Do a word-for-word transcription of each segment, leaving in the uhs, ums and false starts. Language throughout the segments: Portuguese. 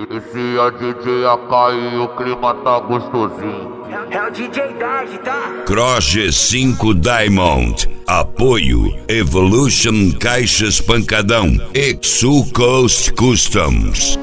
Esse é D J A K e o clima tá gostosinho. É, é o D J Dad, tá? Cross cinco Diamond. Apoio Evolution Caixas Pancadão. Exu Coast Customs.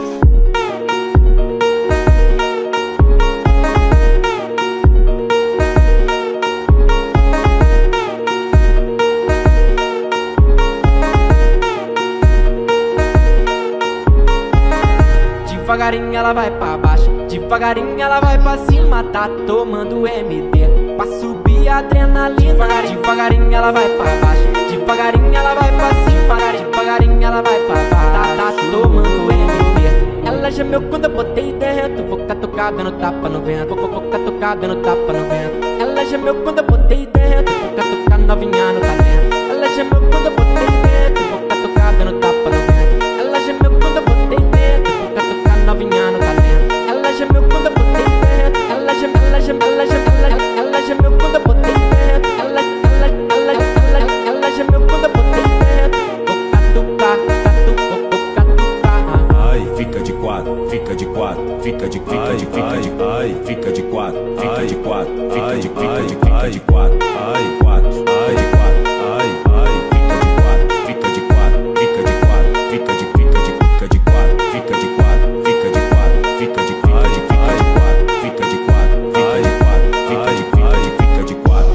Devagarinho ela vai pra baixo, devagarinho ela vai pra cima, tá tomando M D pra subir a adrenalina. Devagarinho ela vai pra baixo, devagarinho ela vai pra cima, devagarinho ela vai pra baixo, tá, tá tomando M D. Ela gemeu quando eu botei dentro, vou catucar dando tapa no vento, vou, vou catucar dando tapa no vento. Ela gemeu quando eu botei dentro, vou catucar novinha no talento. Ela gemeu quando eu botei dentro, vou catucar dando tapa no vento. Ela gemeu quando eu botei dentro, vou catucar novinha no talento. Ela gemeu quando eu botei dentro, ela gemeu, ela gemeu, ela gemeu, ela, ela gemeu quando eu botei dentro. Ela, ela, ela, ela, ela gemeu quando eu botei dentro. Vou catucar, catucar, vou catucar. Ai, fica de quatro, fica de quatro, fica de, fica de, fica de, ai, fica de quatro, fica de quatro, fica de, fica de, fica de quatro, ai, quatro, ai, de quatro, ai, ai, fica de quatro, fica de quatro, fica de, fica de, fica de, fica de quatro, fica de quatro, fica de quatro, fica de, fica de, fica de quatro, fica de quatro, fica de quatro, fica de, fica de, fica de quatro.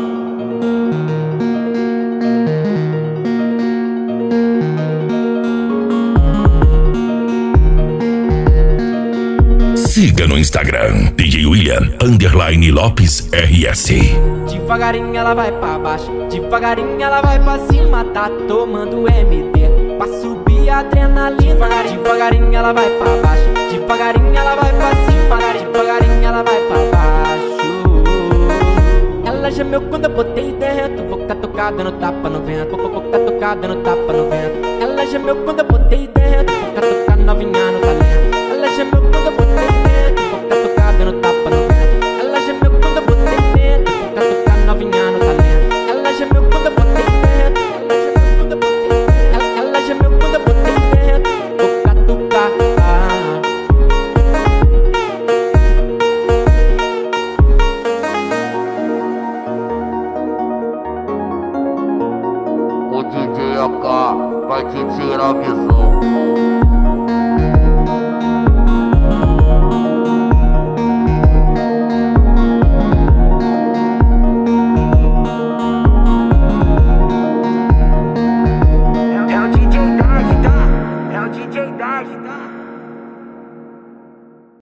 Siga no Instagram, D J William, underline Lopes R S. Devagarinho ela vai pra baixo, devagarinho ela vai pra cima, tá tomando M D pra subir a adrenalina. Devagarinho ela vai pra baixo, devagarinho ela vai pra cima, devagarinho ela vai pra baixo. Ela gemeu quando eu botei dentro, vou catucar dando tapa no vento, vou, vou catucar dando tapa no vento. Ela gemeu quando eu botei dentro, vou catucar novinha